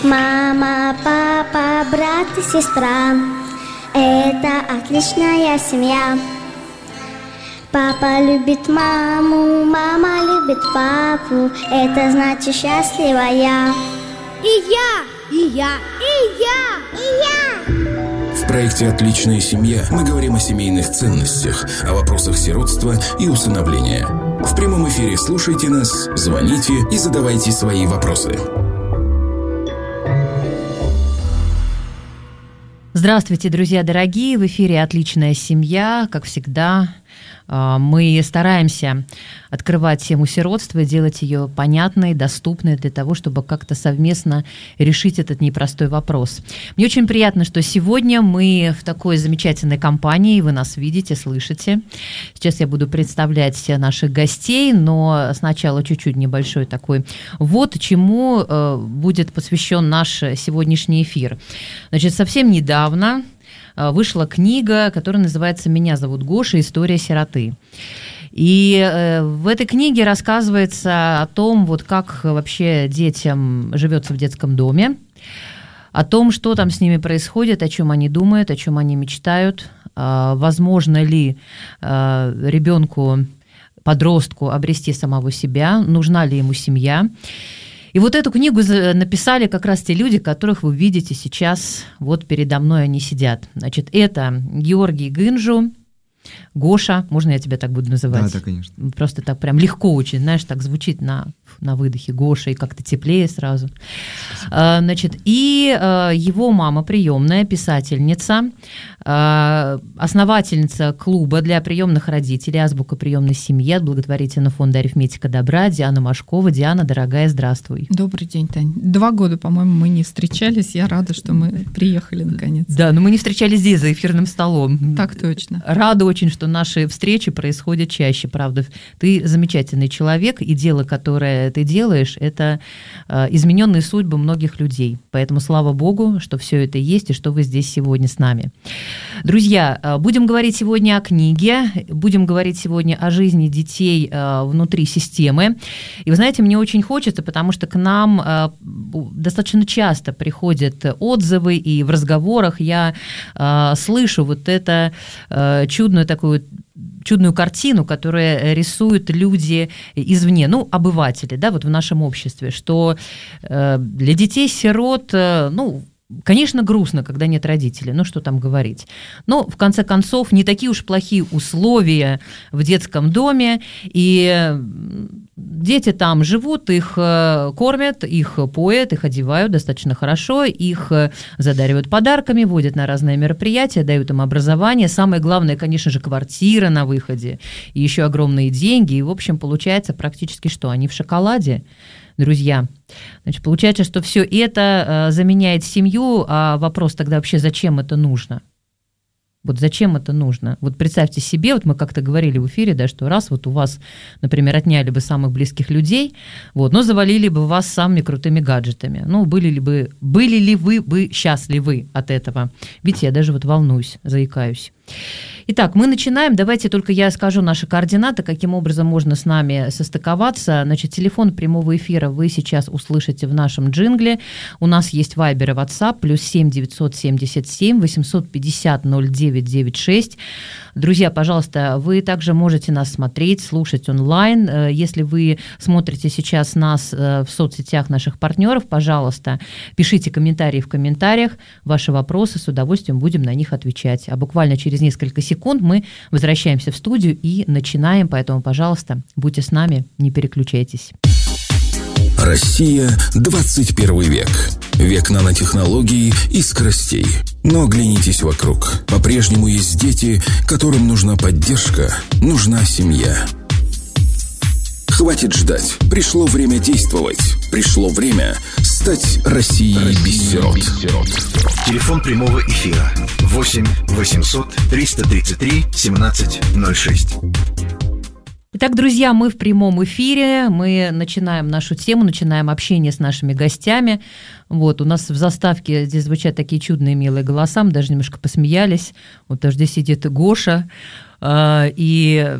Мама, папа, брат и сестра — это отличная семья. Папа любит маму, мама любит папу, это значит счастливая. И я, и я, и я, и я. В проекте «Отличная семья» мы говорим о семейных ценностях, о вопросах сиротства и усыновления. В прямом эфире слушайте нас, звоните и задавайте свои вопросы. Здравствуйте, друзья дорогие! В эфире «Отличная семья». Как всегда, мы стараемся открывать тему сиротства, делать ее понятной, доступной для того, чтобы как-то совместно решить этот непростой вопрос. Мне очень приятно, что сегодня мы в такой замечательной компании, вы нас видите, слышите. Сейчас я буду представлять наших гостей, но сначала чуть-чуть небольшой такой вот чему будет посвящен наш сегодняшний эфир. Значит, совсем недавно вышла книга, которая называется «Меня зовут Гоша. История сироты». И в этой книге рассказывается о том, вот как вообще детям живется в детском доме, о том, что там с ними происходит, о чем они думают, о чем они мечтают, возможно ли ребенку, подростку обрести самого себя, нужна ли ему семья. И вот эту книгу написали как раз те люди, которых вы видите сейчас, вот передо мной они сидят. Значит, это Георгий Гынжу, Гоша, можно я тебя так буду называть? Да, конечно. Просто так прям легко очень, знаешь, так звучит на выдохе Гоша, и как-то теплее сразу. Значит, и его мама приемная, писательница, основательница клуба для приемных родителей «Азбука приемной семьи» от благотворительного фонда «Арифметика добра» Диана Машкова. Диана, дорогая, здравствуй. Добрый день, Тань. 2 года, по-моему, мы не встречались. Я рада, что мы приехали наконец. Да, но мы не встречались здесь, за эфирным столом. Так точно. Рада очень, что наши встречи происходят чаще, правда. Ты замечательный человек, и дело, которое ты делаешь, это измененные судьбы многих людей. Поэтому слава Богу, что все это есть, и что вы здесь сегодня с нами. Друзья, будем говорить сегодня о книге, будем говорить сегодня о жизни детей внутри системы. И вы знаете, мне очень хочется, потому что к нам достаточно часто приходят отзывы, и в разговорах я слышу вот это чудную картину, которую рисуют люди извне, обыватели, да, вот в нашем обществе, что для детей-сирот, конечно, грустно, когда нет родителей, что там говорить. Но, в конце концов, не такие уж плохие условия в детском доме, и дети там живут, их кормят, их поят, их одевают достаточно хорошо, их задаривают подарками, водят на разные мероприятия, дают им образование. Самое главное, конечно же, квартира на выходе, и еще огромные деньги, и, в общем, получается практически что? Они в шоколаде. Друзья, значит, получается, что все это заменяет семью, а вопрос тогда вообще, зачем это нужно? Вот зачем это нужно? Вот представьте себе, вот мы как-то говорили в эфире, да, что раз вот у вас, например, отняли бы самых близких людей, но завалили бы вас самыми крутыми гаджетами. Были ли вы бы счастливы от этого? Видите, я даже вот волнуюсь, заикаюсь. Итак, мы начинаем. Давайте только я скажу наши координаты, каким образом можно с нами состыковаться. Значит, телефон прямого эфира вы сейчас услышите в нашем джингле. У нас есть Вайбер и WhatsApp, +7 977 850 0996. Друзья, пожалуйста, вы также можете нас смотреть, слушать онлайн. Если вы смотрите сейчас нас в соцсетях наших партнеров, пожалуйста, пишите комментарии в комментариях, ваши вопросы, с удовольствием будем на них отвечать. А буквально через несколько секунд мы возвращаемся в студию и начинаем, поэтому, пожалуйста, будьте с нами, не переключайтесь. Россия, 21 век. Век нанотехнологий и скоростей. Но оглянитесь вокруг. По-прежнему есть дети, которым нужна поддержка, нужна семья. Хватит ждать. Пришло время действовать. Пришло время стать Россией без сирот. Телефон прямого эфира 8 800 333 1706. Итак, друзья, мы в прямом эфире, мы начинаем нашу тему, начинаем общение с нашими гостями. Вот, у нас в заставке здесь звучат такие чудные, милые голоса, мы даже немножко посмеялись. Вот даже здесь сидит Гоша, и,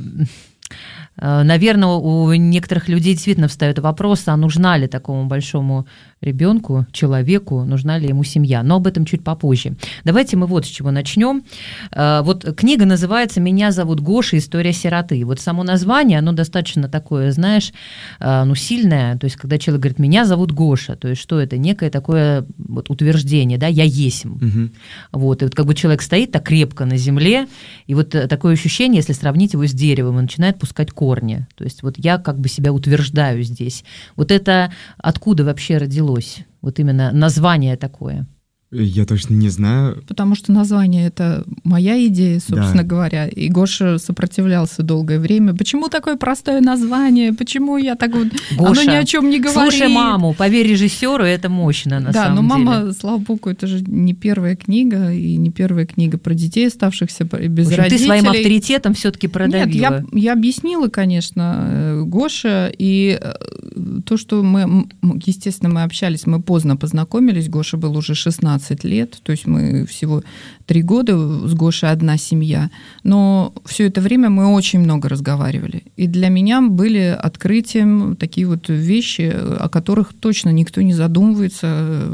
наверное, у некоторых людей действительно встает вопрос, а нужна ли такому большому ребенку, человеку, нужна ли ему семья. Но об этом чуть попозже. Давайте мы вот с чего начнем. Вот книга называется «Меня зовут Гоша. История сироты». Вот само название, оно достаточно такое, знаешь, сильное. То есть, когда человек говорит «Меня зовут Гоша», то есть, что это? Некое такое вот утверждение, да, «я есмь». Угу. Вот, и вот как бы человек стоит так крепко на земле, и вот такое ощущение, если сравнить его с деревом, он начинает пускать корни. То есть, вот я как бы себя утверждаю здесь. Вот это откуда вообще родилось? Вот именно название такое. Я точно не знаю. Потому что название — это моя идея, собственно Да. говоря. И Гоша сопротивлялся долгое время. Почему такое простое название? Почему я так вот... Гоша, оно ни о чем не говорит. Слушай маму, поверь режиссеру, это мощно на да, самом но деле. мама, слава богу, это же не первая книга, и не первая книга про детей, оставшихся без В общем, родителей. ты своим авторитетом все-таки продавила. Нет, я объяснила, конечно, Гоше, и то, что мы, естественно, мы общались, мы поздно познакомились, Гоша был уже 16 лет, то есть мы всего 3 года с Гошей одна семья, но все это время мы очень много разговаривали. И для меня были открытием такие вот вещи, о которых точно никто не задумывается,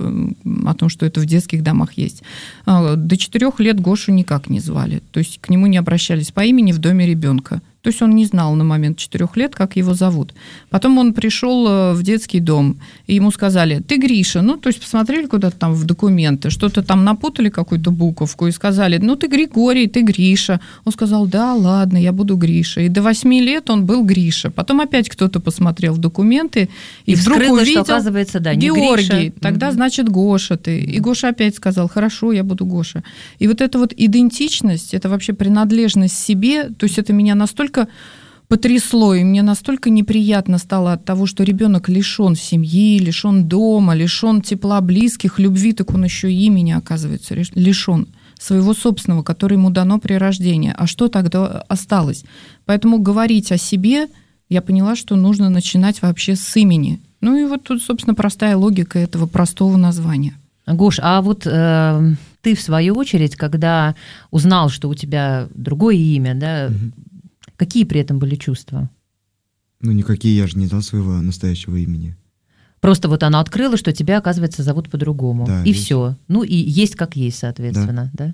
о том, что это в детских домах есть. До 4 лет Гошу никак не звали, то есть к нему не обращались по имени в доме ребенка. То есть он не знал на момент 4 лет, как его зовут. Потом он пришел в детский дом, и ему сказали: ты Гриша. Ну, то есть посмотрели куда-то там в документы, что-то там напутали, какую-то буковку, и сказали: ну, ты Григорий, ты Гриша. Он сказал: да, ладно, я буду Гриша. И до 8 лет он был Гриша. Потом опять кто-то посмотрел в документы, и вдруг увидел, что, оказывается, да, не Георгий, Гриша. тогда значит Гоша ты. И Гоша опять сказал: хорошо, я буду Гоша. И вот эта вот идентичность, это вообще принадлежность себе, то есть это меня настолько потрясло, и мне настолько неприятно стало от того, что ребенок лишен семьи, лишен дома, лишен тепла близких, любви, так он еще и имени, оказывается, лишен своего собственного, которое ему дано при рождении. А что тогда осталось? Поэтому говорить о себе, я поняла, что нужно начинать вообще с имени. Ну и вот тут, собственно, простая логика этого простого названия. Гош, а вот ты, в свою очередь, когда узнал, что у тебя другое имя, да, какие при этом были чувства? Ну, никакие, я же не знал своего настоящего имени. Просто вот оно открыло, что тебя, оказывается, зовут по-другому. Да, и есть. все. Ну, и есть как есть, соответственно, да?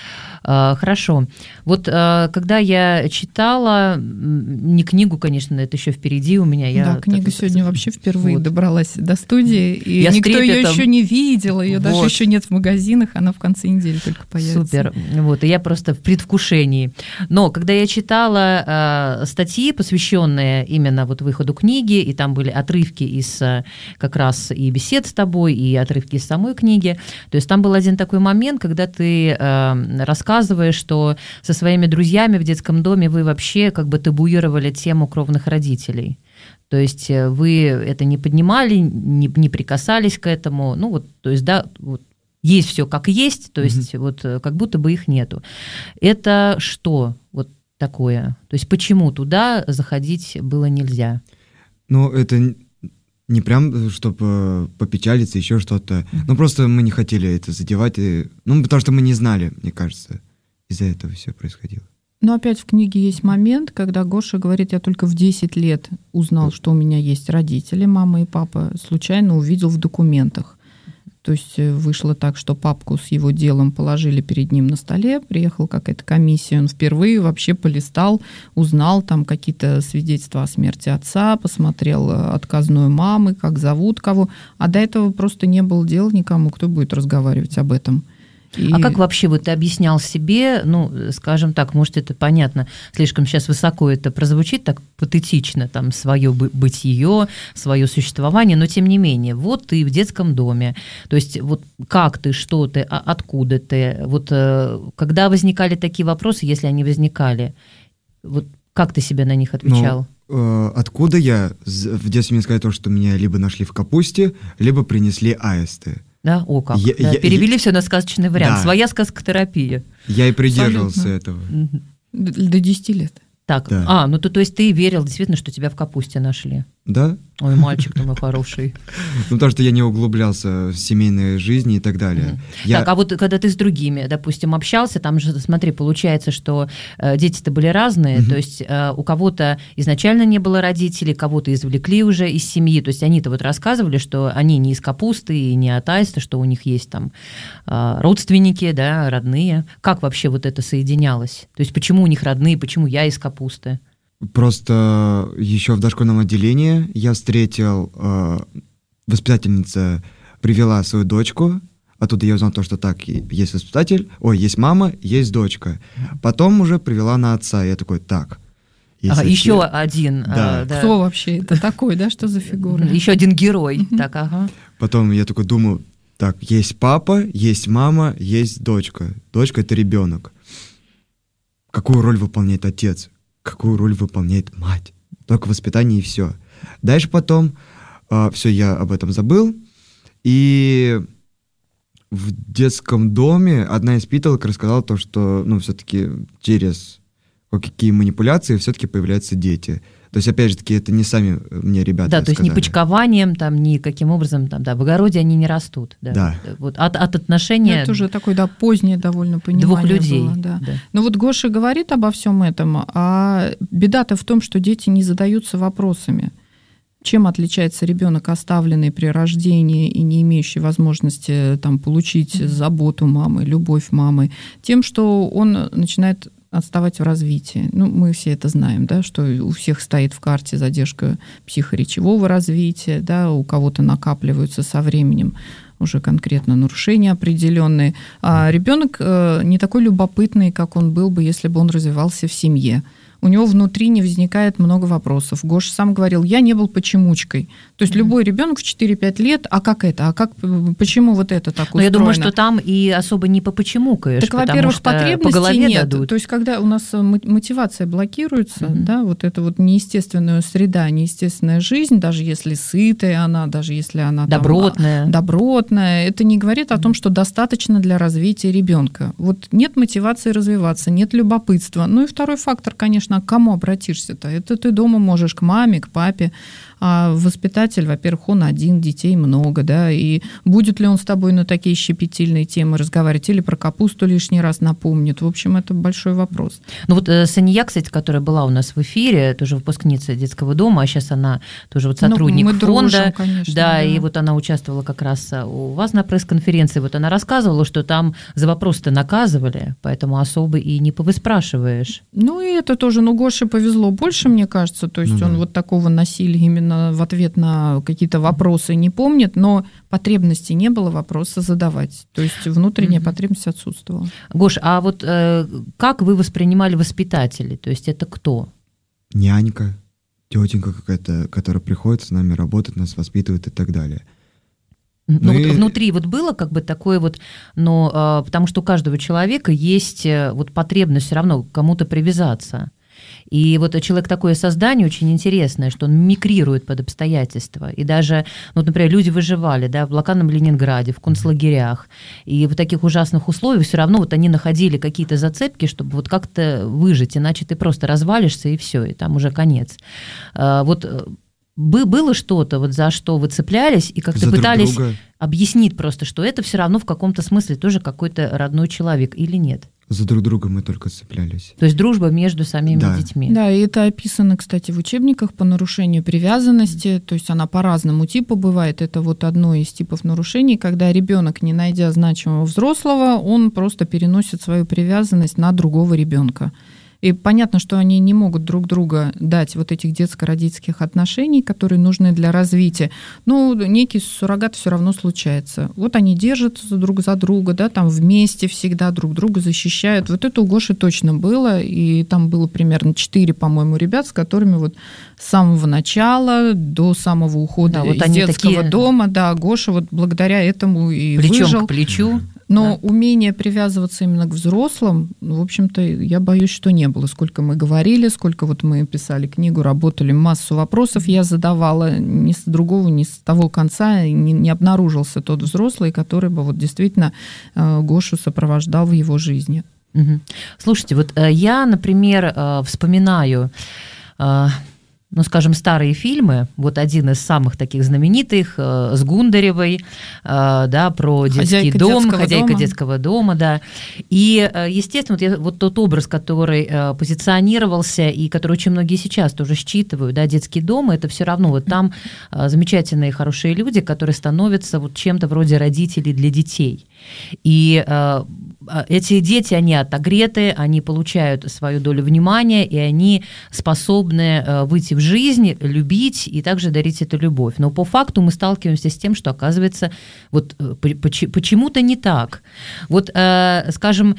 Хорошо. Вот когда я читала, не книгу, конечно, это еще впереди у меня. Да, книга сегодня вообще впервые вот добралась до студии, и я никто ее трепетом... еще не видел, ее вот. даже еще нет в магазинах, она в конце недели только появится. Супер. Вот, и я просто в предвкушении. Но когда я читала статьи, посвященные именно вот выходу книги, и там были отрывки из как раз и бесед с тобой, и отрывки из самой книги, то есть там был один такой момент, когда ты рассказываешь, что со своими друзьями в детском доме вы вообще как бы табуировали тему кровных родителей. То есть вы это не поднимали, не прикасались к этому. Ну вот, то есть, да, вот есть все как есть, то есть вот как будто бы их нету. Это что вот такое? То есть почему туда заходить было нельзя? Ну, это не прям, чтобы попечалиться, еще что-то. Ну, просто мы не хотели это задевать. Ну, потому что мы не знали, мне кажется. Из-за этого все происходило. Но опять в книге есть момент, когда Гоша говорит: я только в 10 лет узнал, что у меня есть родители, мама и папа, случайно увидел в документах. То есть вышло так, что папку с его делом положили перед ним на столе, приехала какая-то комиссия, он впервые вообще полистал, узнал там какие-то свидетельства о смерти отца, посмотрел отказную мамы, как зовут кого, а до этого просто не было дела никому, кто будет разговаривать об этом. А как вообще вот ты объяснял себе, ну, скажем так, может, это понятно, слишком сейчас высоко это прозвучит, так патетично, там, свое бытие, свое существование, но тем не менее, вот ты в детском доме, то есть вот как ты, что ты, откуда ты, вот когда возникали такие вопросы, если они возникали, вот как ты себе на них отвечал? Откуда я? В детстве мне сказали то, что меня либо нашли в капусте, либо принесли аисты. Да, о как. Перевели все на сказочный вариант. Да. Своя сказкотерапия. Я и придерживался этого. До 10 лет. Так, да. Ну то есть ты верил действительно, что тебя в капусте нашли? Да? Ой, мальчик-то мой хороший. Ну, потому что я не углублялся в семейной жизни и так далее. Так, а вот когда ты с другими, допустим, общался, там же, смотри, получается, что дети-то были разные, то есть у кого-то изначально не было родителей, кого-то извлекли уже из семьи, то есть они-то вот рассказывали, что они не из Капусты и не от Аиста, что у них есть там родственники, да, родные. Как вообще вот это соединялось? То есть почему у них родные, почему я из Капусты? Просто еще в дошкольном отделении я встретил, воспитательница привела свою дочку, оттуда я узнал то, что так, есть воспитатель, есть мама, есть дочка. Потом уже привела на отца, я такой, так. Еще один. Да. Да. Кто вообще это такой, да, что за фигура? Еще один герой. Так, ага. Потом я такой думаю, так, есть папа, есть мама, есть дочка. Дочка — это ребенок. Какую роль выполняет отец? Какую роль выполняет мать? Только воспитание и все. Дальше потом все, я об этом забыл. И в детском доме одна из питалок рассказала то, что, все-таки через какие манипуляции все-таки появляются дети. То есть, опять же таки, это не сами мне ребята Да, то есть сказали. ни почкованием, там, ни каким образом, там, да, в огороде они не растут. Да. Да. Вот от отношения Это уже такое, да, позднее довольно понимание двух людей. было, да. Да. Но вот Гоша говорит обо всем этом, а беда-то в том, что дети не задаются вопросами. Чем отличается ребенок, оставленный при рождении и не имеющий возможности там, получить заботу мамы, любовь мамы? Тем, что он начинает отставать в развитии. Мы все это знаем, да, что у всех стоит в карте задержка психоречевого развития, да, у кого-то накапливаются со временем уже конкретно нарушения определенные. А ребенок не такой любопытный, как он был бы, если бы он развивался в семье. У него внутри не возникает много вопросов. Гоша сам говорил, я не был почемучкой. То есть любой ребенок в 4-5 лет, а как это? Почему вот это так устроено? Но я думаю, что там и особо не попочемукаешь, так, потому во-первых, что потребностей по голове нет. дадут. То есть, когда у нас мотивация блокируется, да, вот эта вот неестественная среда, неестественная жизнь, даже если сытая она, даже если она добротная, это не говорит о том, что достаточно для развития ребенка. Вот нет мотивации развиваться, нет любопытства. Ну и второй фактор, конечно, к кому обратишься-то? Это ты дома можешь к маме, к папе, а воспитатель, во-первых, он один, детей много, да, и будет ли он с тобой на такие щепетильные темы разговаривать, или про капусту лишний раз напомнит. В общем, это большой вопрос. Ну вот Сания, кстати, которая была у нас в эфире, тоже выпускница детского дома, а сейчас она тоже вот сотрудник мы фонда. Дружим, конечно, да, и вот она участвовала как раз у вас на пресс-конференции. Вот она рассказывала, что там за вопрос-то наказывали, поэтому особо и не повыспрашиваешь. Ну и это тоже, Гоше повезло больше, мне кажется, то есть он вот такого насилия именно в ответ на какие-то вопросы не помнит, но потребности не было вопроса задавать. То есть внутренняя потребность отсутствовала. Гош, а вот как вы воспринимали воспитателей? То есть это кто? Нянька, тетенька какая-то, которая приходит с нами, работает, нас воспитывает и так далее. Ну вот внутри вот было как бы такое вот, но потому что у каждого человека есть вот потребность все равно к кому-то привязаться. И вот человек такое создание очень интересное, что он мимикрирует под обстоятельства. И даже, например, люди выживали, да, в блокадном Ленинграде, в концлагерях. И в таких ужасных условиях все равно вот они находили какие-то зацепки, чтобы вот как-то выжить, иначе ты просто развалишься и все, и там уже конец. Вот было что-то, вот за что вы цеплялись, и как-то пытались объяснить просто, что это все равно в каком-то смысле тоже какой-то родной человек или нет? За друг друга мы только цеплялись. То есть дружба между самими детьми. Да, и это описано, кстати, в учебниках по нарушению привязанности, то есть она по разному типу бывает. Это вот одно из типов нарушений, когда ребенок, не найдя значимого взрослого, он просто переносит свою привязанность на другого ребенка. И понятно, что они не могут друг друга дать вот этих детско-родительских отношений, которые нужны для развития. Но некий суррогат все равно случается. Вот они держатся друг за друга, да, там вместе всегда друг друга защищают. Вот это у Гоши точно было, и там было примерно 4, по-моему, ребят, с которыми вот с самого начала до самого ухода из детского дома, да, Гоша вот благодаря этому и плечом выжил. К плечу. Но умение привязываться именно к взрослым, в общем-то, я боюсь, что не было. Сколько мы говорили, сколько вот мы писали книгу, работали, массу вопросов я задавала, ни с другого, ни с того конца не обнаружился тот взрослый, который бы вот действительно Гошу сопровождал в его жизни. Слушайте, вот я, например, вспоминаю... ну, скажем, старые фильмы, вот один из самых таких знаменитых, с Гундаревой, да, про детский дом, хозяйка детского дома, да. И, естественно, вот тот образ, который позиционировался и который очень многие сейчас тоже считывают, да, детский дом, это все равно вот там замечательные, хорошие люди, которые становятся вот чем-то вроде родителей для детей. И эти дети, они отогреты, они получают свою долю внимания, и они способны выйти в жизнь, любить и также дарить эту любовь. Но по факту мы сталкиваемся с тем, что, оказывается, вот почему-то не так. Вот, скажем,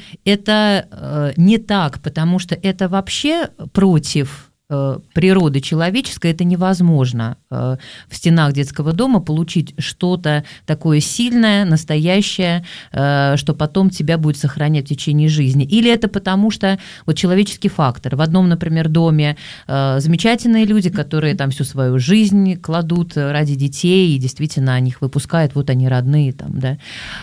это не так, потому что это вообще против природы человеческой, это невозможно в стенах детского дома получить что-то такое сильное, настоящее, что потом тебя будет сохранять в течение жизни. Или это потому что вот человеческий фактор. В одном, например, доме замечательные люди, которые там всю свою жизнь кладут ради детей, и действительно о них выпускают, вот они родные там, да.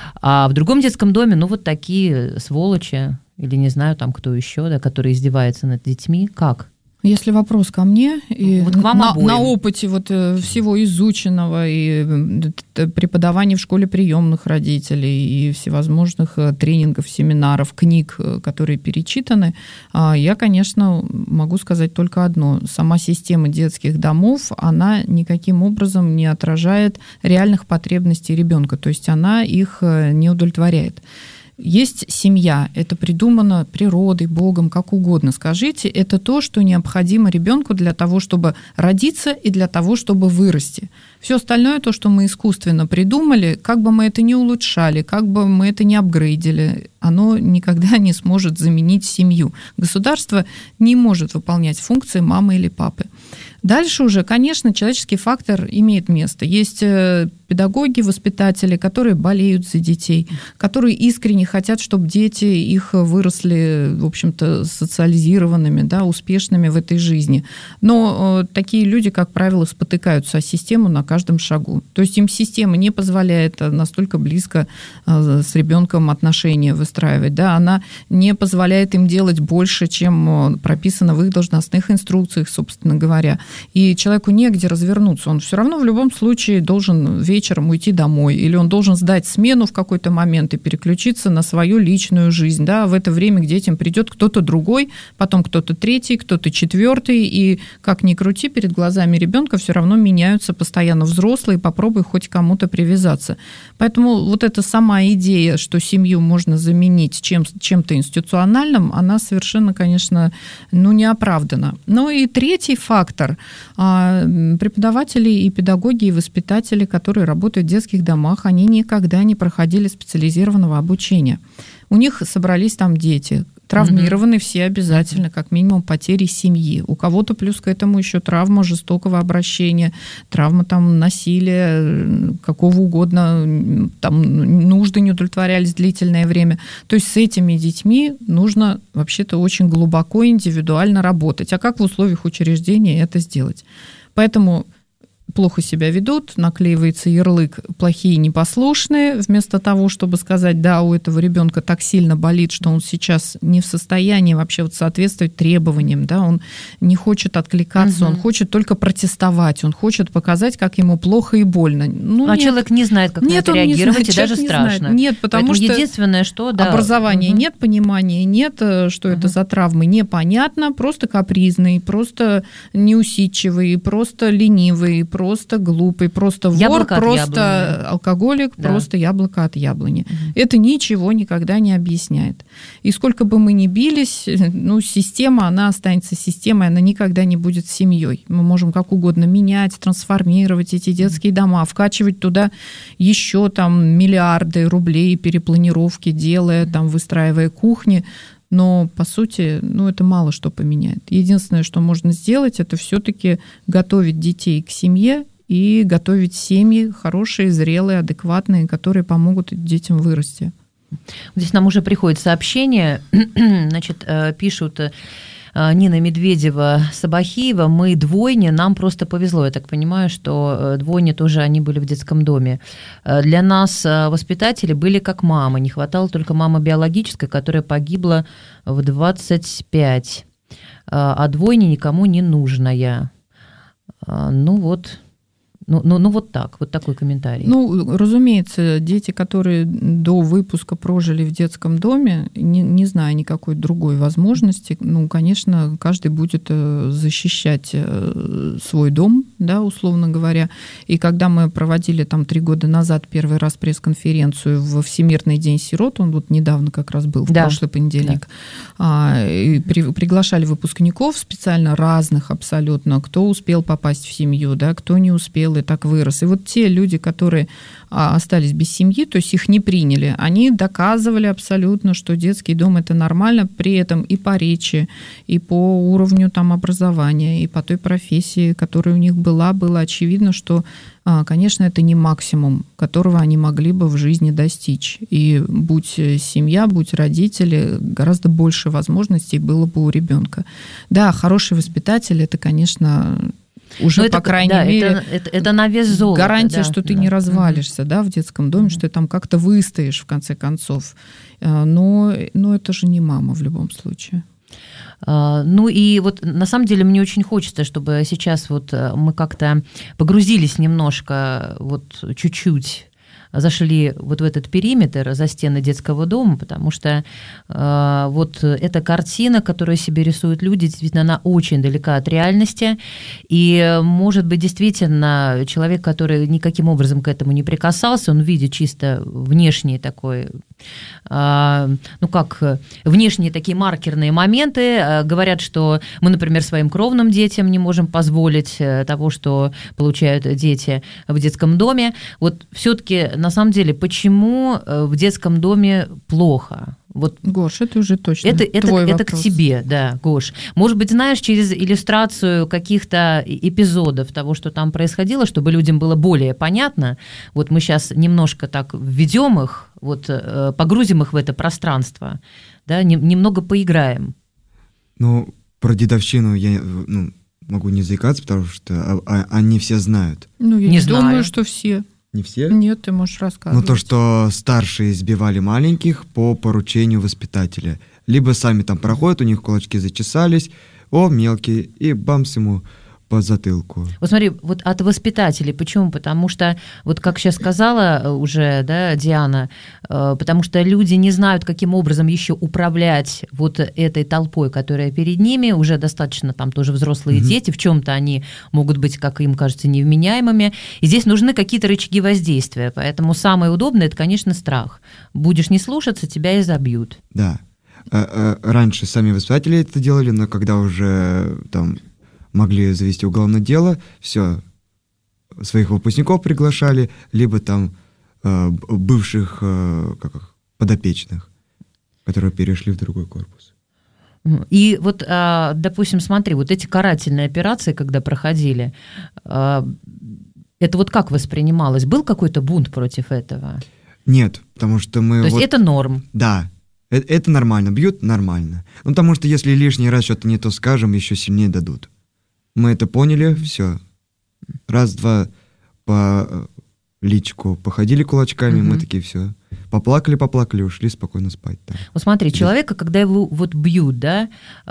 А в другом детском доме, ну, вот такие сволочи, или не знаю, там кто еще, да, которые издеваются над детьми. Как? Если вопрос ко мне, и вот к вам на опыте вот всего изученного, и преподавания в школе приемных родителей, и всевозможных тренингов, семинаров, книг, которые перечитаны, я, конечно, могу сказать только одно. Сама система детских домов, она никаким образом не отражает реальных потребностей ребенка, то есть она их не удовлетворяет. Есть семья, это придумано природой, Богом, как угодно. Скажите, это то, что необходимо ребенку для того, чтобы родиться и для того, чтобы вырасти. Все остальное, то, что мы искусственно придумали, как бы мы это ни улучшали, как бы мы это ни апгрейдили, оно никогда не сможет заменить семью. Государство не может выполнять функции мамы или папы. Дальше уже, конечно, человеческий фактор имеет место. Есть педагоги, воспитатели, которые болеют за детей, которые искренне хотят, чтобы дети их выросли, в общем-то, социализированными, да, успешными в этой жизни. Но такие люди, как правило, спотыкаются о систему на каждом шагу. То есть им система не позволяет настолько близко с ребенком отношения выстраивать. Да? Она не позволяет им делать больше, чем прописано в их должностных инструкциях, собственно говоря. И человеку негде развернуться. Он все равно в любом случае должен вечером уйти домой, или он должен сдать смену в какой-то момент и переключиться на свою личную жизнь. Да? В это время к детям придет кто-то другой, потом кто-то третий, кто-то четвертый, и как ни крути, перед глазами ребенка все равно меняются постоянно взрослые, попробуй хоть кому-то привязаться. Поэтому вот эта сама идея, что семью можно заменить чем-то институциональным, она совершенно, конечно, не оправдана. Ну и третий фактор. Преподаватели и педагоги, и воспитатели, которые работают в детских домах, они никогда не проходили специализированного обучения. У них собрались там дети, травмированы все обязательно, как минимум потери семьи. У кого-то плюс к этому еще травма жестокого обращения, травма там насилия, какого угодно, там нужды не удовлетворялись длительное время. То есть с этими детьми нужно вообще-то очень глубоко индивидуально работать. А как в условиях учреждения это сделать? Поэтому плохо себя ведут, наклеивается ярлык «плохие, непослушные», вместо того, чтобы сказать, да, у этого ребенка так сильно болит, что он сейчас не в состоянии вообще вот соответствовать требованиям, да, он не хочет откликаться, он хочет только протестовать, он хочет показать, как ему плохо и больно. А человек не знает, как на это реагировать, и даже страшно. Нет, потому что единственное, что да, образования нет, понимания нет, что это за травмы, непонятно, просто капризный, просто неусидчивый, просто ленивый, просто глупый, просто вор, просто алкоголик, просто яблоко от яблони. Это ничего никогда не объясняет. И сколько бы мы ни бились, система, она останется системой, она никогда не будет семьей. Мы можем как угодно менять, трансформировать эти детские дома, вкачивать туда еще там миллиарды рублей перепланировки, делая, там, выстраивая кухни. Но, по сути, это мало что поменяет. Единственное, что можно сделать, это все-таки готовить детей к семье и готовить семьи хорошие, зрелые, адекватные, которые помогут детям вырасти. Здесь нам уже приходит сообщение, значит, пишут... Нина Медведева, Сабахиева, мы двойни, нам просто повезло. Я так понимаю, что двойни тоже они были в детском доме. Для нас воспитатели были как мама. Не хватало только мамы биологической, которая погибла в 25. А двойня никому не нужная. Ну вот... Ну вот так, вот такой комментарий. Ну, разумеется, дети, которые до выпуска прожили в детском доме, не зная никакой другой возможности, ну, конечно, каждый будет защищать свой дом, да, условно говоря. И когда мы проводили там 3 года назад первый раз пресс-конференцию во Всемирный день сирот, он вот недавно как раз был, в прошлый понедельник, и приглашали выпускников специально разных абсолютно, кто успел попасть в семью, да, кто не успел, и так вырос. И вот те люди, которые остались без семьи, то есть их не приняли, они доказывали абсолютно, что детский дом – это нормально, при этом и по речи, и по уровню там образования, и по той профессии, которая у них была, было очевидно, что, конечно, это не максимум, которого они могли бы в жизни достичь. И будь семья, будь родители, гораздо больше возможностей было бы у ребенка. Да, хороший воспитатель – это, конечно, уже, по крайней мере, это на вес золота. Гарантия, что ты не развалишься, да, в детском доме, что ты там как-то выстоишь, в конце концов. Но это же не мама в любом случае. Ну и вот на самом деле мне очень хочется, чтобы сейчас вот мы как-то погрузились немножко, вот чуть-чуть, зашли вот в этот периметр за стены детского дома, потому что вот эта картина, которую себе рисуют люди, действительно, она очень далека от реальности, и, может быть, действительно, человек, который никаким образом к этому не прикасался, он видит чисто внешний такой, ну как, внешние такие маркерные моменты, говорят, что мы, например, своим кровным детям не можем позволить того, что получают дети в детском доме. Вот все-таки, на самом деле, почему в детском доме плохо? Вот Гош, это уже точно твой вопрос. Это к тебе, да, Гош. Может быть, знаешь, через иллюстрацию каких-то эпизодов того, что там происходило, чтобы людям было более понятно, вот мы сейчас немножко так введем их, вот погрузим их в это пространство, да, немного поиграем. Ну, про дедовщину я могу не заикаться, потому что они все знают. Ну, я не думаю, что все. Не все? Нет, ты можешь рассказывать. Ну, то, что старшие избивали маленьких по поручению воспитателя. Либо сами там проходят, у них кулачки зачесались, мелкий, и бамс ему по затылку. Вот смотри, вот от воспитателей. Почему? Потому что, вот как сейчас сказала уже, да, Диана, потому что люди не знают, каким образом еще управлять вот этой толпой, которая перед ними, уже достаточно там тоже взрослые дети, в чем-то они могут быть, как им кажется, невменяемыми. И здесь нужны какие-то рычаги воздействия. Поэтому самое удобное – это, конечно, страх. Будешь не слушаться, тебя и забьют. Да. Раньше сами воспитатели это делали, но когда уже там могли завести уголовное дело, все, своих выпускников приглашали, либо там бывших подопечных, которые перешли в другой корпус. И вот, допустим, смотри, вот эти карательные операции, когда проходили, это вот как воспринималось? Был какой-то бунт против этого? Нет, потому что мы... То есть это норм? Да, это нормально, бьют нормально. Ну, потому что если лишний раз что-то не то скажем, еще сильнее дадут. Мы это поняли, все. Раз-два по личку походили кулачками, мы такие, все. Поплакали, ушли спокойно спать. Да. Вот смотри, человека, когда его вот бьют, да,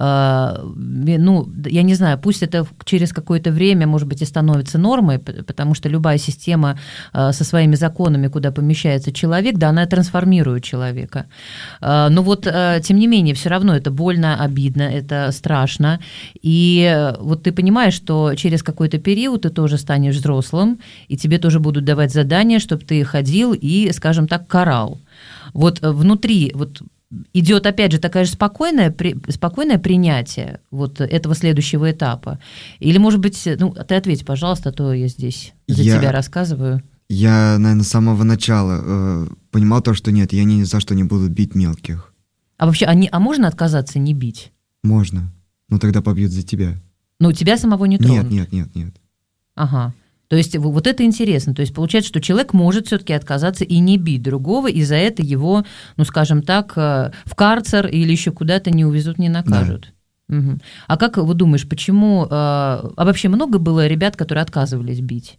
ну, я не знаю, пусть это через какое-то время, может быть, и становится нормой, потому что любая система со своими законами, куда помещается человек, да, она трансформирует человека. Но вот, тем не менее, все равно это больно, обидно, это страшно. И вот ты понимаешь, что через какой-то период ты тоже станешь взрослым, и тебе тоже будут давать задания, чтобы ты ходил и, скажем так, карал. Вот внутри вот идет, опять же, такое же спокойное принятие вот этого следующего этапа. Или, может быть, ну, ты ответь, пожалуйста, а то я здесь за тебя рассказываю. Я, наверное, с самого начала понимал то, что нет, я ни за что не буду бить мелких. А вообще, можно отказаться не бить? Можно, но тогда побьют за тебя. Ну, тебя самого не тронут? Нет. Ага. То есть вот это интересно. То есть получается, что человек может все-таки отказаться и не бить другого, и за это его, ну, скажем так, в карцер или еще куда-то не увезут, не накажут. Да. Угу. А как вы думаешь, почему... А вообще много было ребят, которые отказывались бить?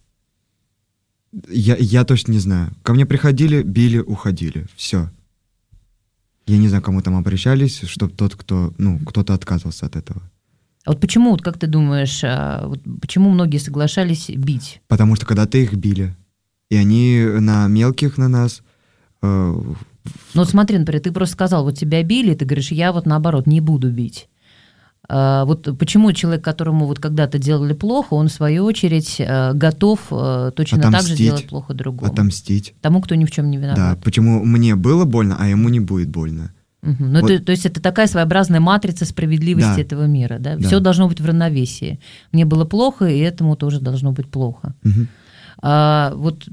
Я точно не знаю. Ко мне приходили, били, уходили. Все. Я не знаю, кому там обращались, чтобы кто-то отказывался от этого. А вот почему, вот как ты думаешь, вот почему многие соглашались бить? Потому что когда-то их били. И они на мелких на нас... Ну вот смотри, например, ты просто сказал, вот тебя били, ты говоришь, я вот наоборот не буду бить. Вот почему человек, которому вот когда-то делали плохо, он в свою очередь готов точно так же делать плохо другому? Отомстить. Тому, кто ни в чем не виноват. Да, почему мне было больно, а ему не будет больно. Ну, вот. То есть это такая своеобразная матрица справедливости этого мира, да? Все должно быть в равновесии. Мне было плохо, и этому тоже должно быть плохо. Вот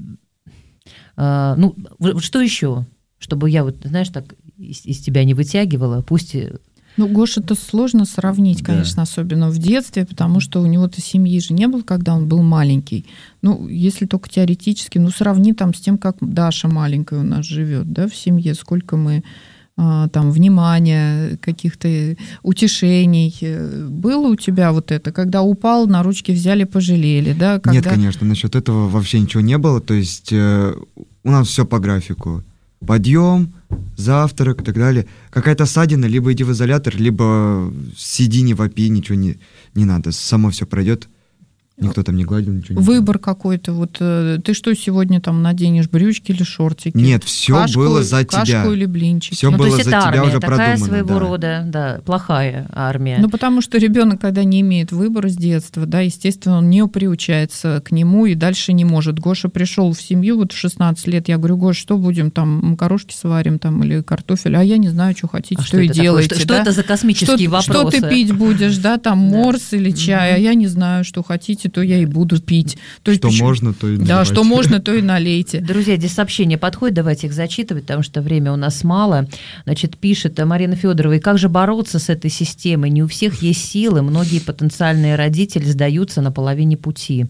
что еще? Чтобы я вот, знаешь, так из тебя не вытягивала, пусть... Ну, Гоше-то сложно сравнить, конечно, особенно в детстве, потому что у него-то семьи же не было, когда он был маленький. Ну, если только теоретически, сравни там с тем, как Даша маленькая у нас живет, да, в семье, сколько мы там внимания, каких-то утешений. Было у тебя вот это, когда упал, на ручки взяли, пожалели, да? Когда... Нет, конечно, насчет этого вообще ничего не было, то есть у нас все по графику. Подъем, завтрак и так далее. Какая-то ссадина, либо иди в изолятор, либо сиди, не вопи, ничего не надо. Само все пройдет. Никто там не гладил, ничего не Выбор какой-то. Вот ты что сегодня там наденешь, брючки или шортики? Нет, все было за тебя. Кашку или блинчики. Все было за тебя армия, уже такая продумано. Своего рода, плохая армия. Ну, потому что ребенок, когда не имеет выбора с детства, да, естественно, он не приучается к нему и дальше не может. Гоша пришел в семью вот в 16 лет, я говорю, Гош, что будем там, макарошки сварим там или картофель? А я не знаю, что хотите, что и делаете. Что это за космические вопросы? Что ты пить будешь, да, там морс или чай, а я не знаю, что хотите, то я и буду пить. То что можно, то и наливайте. Да, что можно, то и налейте. Друзья, здесь сообщения подходят, давайте их зачитывать, потому что время у нас мало. Значит, пишет Марина Федорова, и как же бороться с этой системой? Не у всех есть силы, многие потенциальные родители сдаются на половине пути.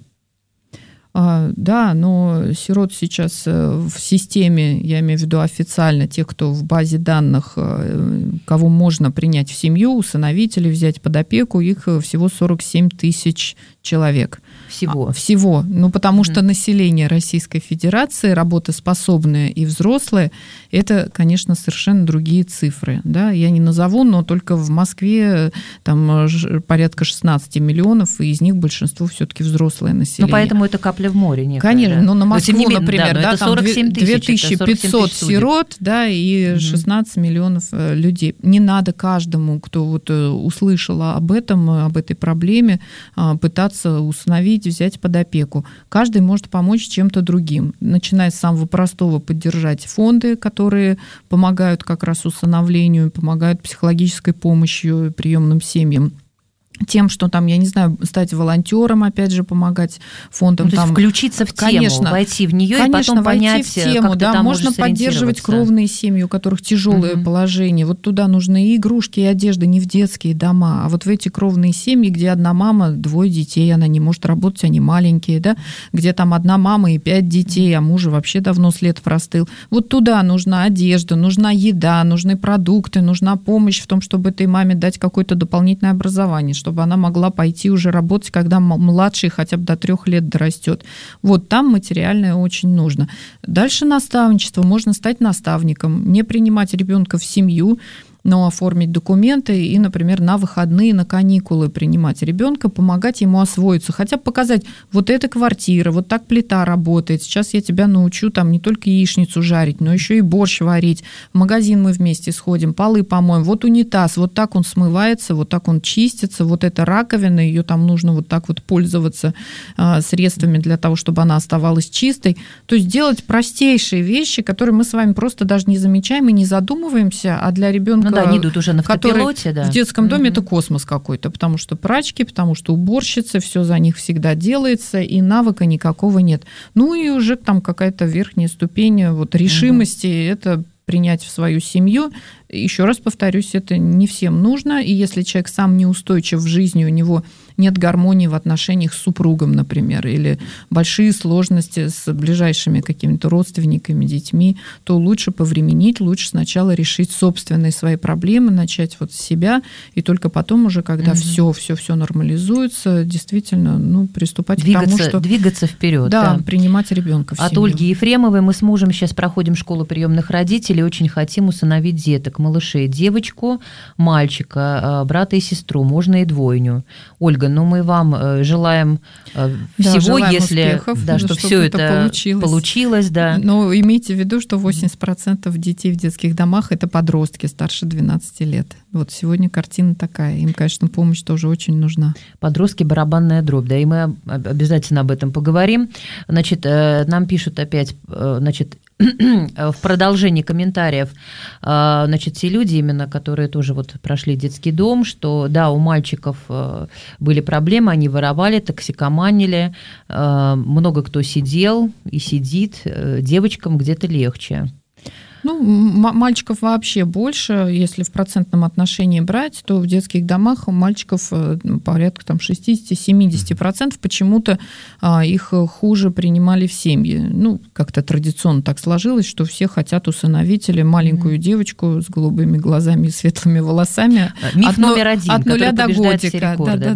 Да, но сирот сейчас в системе, я имею в виду официально, тех, кто в базе данных, кого можно принять в семью, усыновить или взять под опеку, их всего 47 тысяч человек. Всего. Ну, потому что население Российской Федерации, работоспособное и взрослое, это, конечно, совершенно другие цифры. Да? Я не назову, но только в Москве там порядка 16 миллионов, и из них большинство все-таки взрослое население. Ну, поэтому это капля в море некая. Конечно, да. но на Москву, например, да, там 2500 сирот, да, и 16 миллионов людей. Не надо каждому, кто вот услышал об этом, об этой проблеме, пытаться усыновить, взять под опеку. Каждый может помочь чем-то другим, начиная с самого простого поддержать фонды, которые помогают как раз усыновлению, помогают психологической помощью приемным семьям. Тем, что там, я не знаю, стать волонтером, опять же, помогать фондам. Ну, то есть включиться в тему, конечно, войти в нее и потом понять, в тему, как да, ты там можно поддерживать кровные семьи, у которых тяжелое положение. Вот туда нужны и игрушки, и одежда, не в детские дома, а вот в эти кровные семьи, где одна мама, 2 детей, она не может работать, они маленькие, да, где там одна мама и 5 детей, а мужа вообще давно след простыл. Вот туда нужна одежда, нужна еда, нужны продукты, нужна помощь в том, чтобы этой маме дать какое-то дополнительное образование, чтобы она могла пойти уже работать, когда младший хотя бы до 3 лет дорастет. Вот там материальное очень нужно. Дальше наставничество. Можно стать наставником, не принимать ребенка в семью, но оформить документы и, например, на выходные, на каникулы принимать ребенка, помогать ему освоиться, хотя бы показать, вот эта квартира, вот так плита работает, сейчас я тебя научу там не только яичницу жарить, но еще и борщ варить, в магазин мы вместе сходим, полы помоем, вот унитаз, вот так он смывается, вот так он чистится, вот эта раковина, ее там нужно вот так вот пользоваться средствами для того, чтобы она оставалась чистой, то есть делать простейшие вещи, которые мы с вами просто даже не замечаем и не задумываемся, а для ребенка, они идут уже на автопилоте, да. В детском доме это космос какой-то, потому что прачки, потому что уборщицы, все за них всегда делается, и навыка никакого нет. Ну и уже там какая-то верхняя ступень вот решимости, это принять в свою семью. Еще раз повторюсь, это не всем нужно, и если человек сам неустойчив в жизни, у него нет гармонии в отношениях с супругом, например, или большие сложности с ближайшими какими-то родственниками, детьми, то лучше повременить, лучше сначала решить собственные свои проблемы, начать вот с себя, и только потом уже, когда все нормализуется, действительно, приступать к тому, что... Двигаться вперед. Да, принимать ребенка в семью. От Ольги Ефремовой мы с мужем сейчас проходим школу приемных родителей. или очень хотим усыновить деток, малышей, девочку, мальчика, брата и сестру, можно и двойню. Ольга, ну мы вам желаем всего, желаем если успехов, да, что все это получилось. Да. Но имейте в виду, что 80% детей в детских домах – это подростки старше 12 лет. Вот сегодня картина такая. Им, конечно, помощь тоже очень нужна. Подростки – барабанная дробь, да, и мы обязательно об этом поговорим. Значит, нам пишут опять, значит, в продолжении комментариев, значит, те люди, именно, которые тоже вот прошли детский дом, что, да, у мальчиков были проблемы, они воровали, токсикоманили, много кто сидел и сидит, девочкам где-то легче. Ну, мальчиков вообще больше, если в процентном отношении брать, то в детских домах у мальчиков порядка там 60-70%. Почему-то их хуже принимали в семьи. Ну, как-то традиционно так сложилось, что все хотят усыновить или маленькую девочку с голубыми глазами и светлыми волосами. Миф номер один, от 0 до годика. рекорды,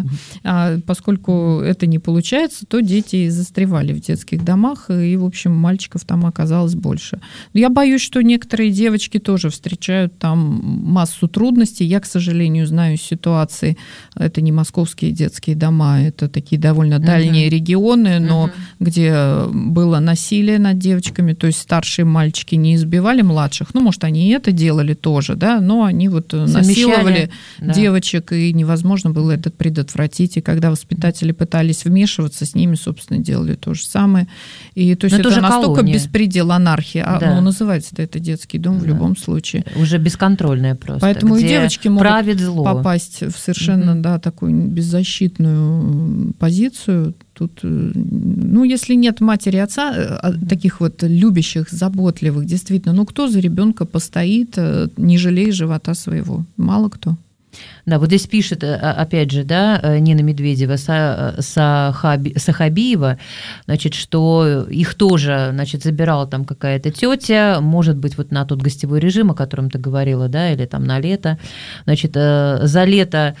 да. Поскольку это не получается, то дети застревали в детских домах, и, в общем, мальчиков там оказалось больше. Я боюсь, что некоторые девочки тоже встречают там массу трудностей. Я, к сожалению, знаю ситуации, это не московские детские дома, это такие довольно дальние регионы, но где было насилие над девочками, то есть старшие мальчики не избивали младших, ну, может, они и это делали тоже, да, но они вот насиловали девочек, и невозможно было это предотвратить, и когда воспитатели пытались вмешиваться, с ними, собственно, делали то же самое. И то есть это настолько колония. Беспредел, анархия, ну, называется это детский дом в любом случае. Уже бесконтрольная просто. Поэтому и девочки могут зло. Попасть в совершенно такую беззащитную позицию. Тут, ну, если нет матери, отца, таких вот любящих, заботливых, действительно, ну, кто за ребенка постоит, не жалея живота своего? Мало кто. Да, вот здесь пишет, опять же, да, Нина Медведева, Сахабиева, значит, что их тоже, значит, забирала там какая-то тетя, может быть, вот на тот гостевой режим, о котором ты говорила, да, или там на лето, значит, за лето...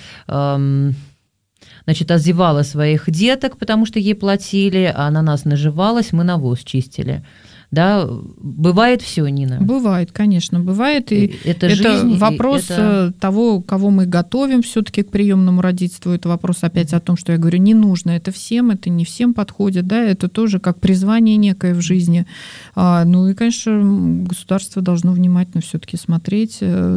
Значит, озевала своих деток, потому что ей платили, а на нас наживалась, мы навоз чистили. Да, бывает все, Нина? Бывает, конечно, бывает. И это жизнь, вопрос того, кого мы готовим все-таки к приемному родительству. Это вопрос опять о том, что я говорю, не нужно это всем, это не всем подходит. Да, это тоже как призвание некое в жизни. Ну и, конечно, государство должно внимательно все-таки смотреть.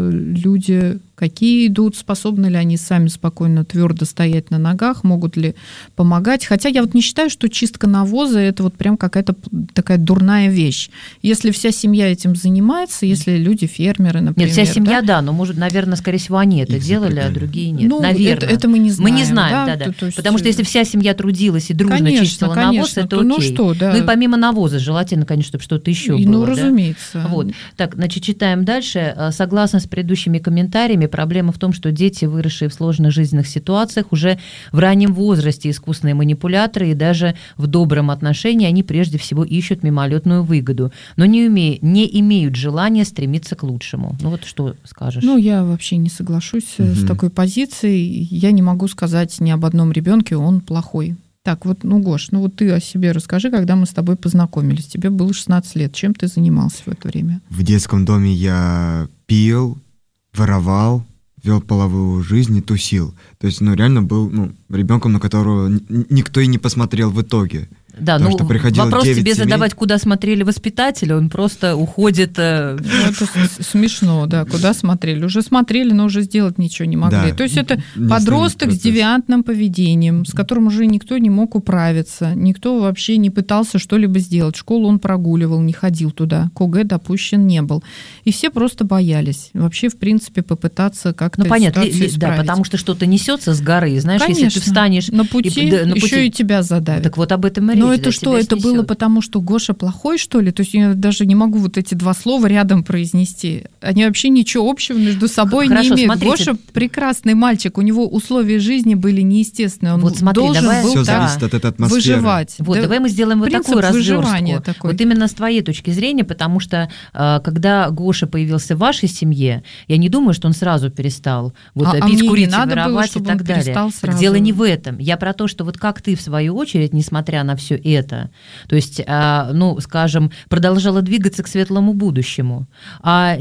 Люди какие идут, способны ли они сами спокойно, твердо стоять на ногах, могут ли помогать. Хотя я вот не считаю, что чистка навоза – это вот прям какая-то такая дурная вещь. Если вся семья этим занимается, если люди фермеры, например. Нет, вся семья, да, но, может, наверное, скорее всего, они это делали, а другие нет. Ну, наверное. Это мы не знаем. Мы не знаем, да. То есть... Потому что если вся семья трудилась и дружно чистила навоз, это окей. Ну, что, да. Ну и помимо навоза желательно, конечно, чтобы что-то еще было. Ну, разумеется. Да? Вот. Так, значит, читаем дальше. Согласно с предыдущими комментариями, проблема в том, что дети, выросшие в сложных жизненных ситуациях, уже в раннем возрасте искусные манипуляторы, и даже в добром отношении они прежде всего ищут мимолетную выгоду, но не имеют желания стремиться к лучшему. Ну вот что скажешь? Ну, я вообще не соглашусь с такой позицией. Я не могу сказать ни об одном ребенке, он плохой. Так, вот, ну, Гош, ну вот ты о себе расскажи, когда мы с тобой познакомились. Тебе было 16 лет. Чем ты занимался в это время? В детском доме я пил, воровал, вел половую жизнь и тусил. То есть, ну, реально был, ну, ребенком, на которого никто и не посмотрел в итоге. Да, потому что вопрос тебе семей. задавать, куда смотрели воспитатели, он просто уходит... Ну, это смешно, да, куда смотрели. Уже смотрели, но уже сделать ничего не могли. Да, то есть это подросток с девиантным поведением, с которым уже никто не мог управиться, никто вообще не пытался что-либо сделать. Школу он прогуливал, не ходил туда, к ОГЭ допущен не был. И все просто боялись вообще, в принципе, попытаться как-то понятно, ситуацию исправить. Да, потому что что-то несется с горы, знаешь, конечно, если ты встанешь... на пути еще и тебя задавят. Так вот об этом и речь. Но это что, это было потому, что Гоша плохой, что ли? То есть я даже не могу вот эти два слова рядом произнести. Они вообще ничего общего между собой не имеют. Смотрите. Гоша прекрасный мальчик, у него условия жизни были неестественные. Он вот смотри, должен давай... был зависит от этой атмосферы. Выживать. Вот, давай мы сделаем вот такую разверстку. Такой. Вот именно с твоей точки зрения, потому что когда Гоша появился в вашей семье, я не думаю, что он сразу перестал пить, курить, воровать и так далее. Дело не в этом. Я про то, что вот как ты, в свою очередь, несмотря на все все это. То есть, скажем, продолжала двигаться к светлому будущему, а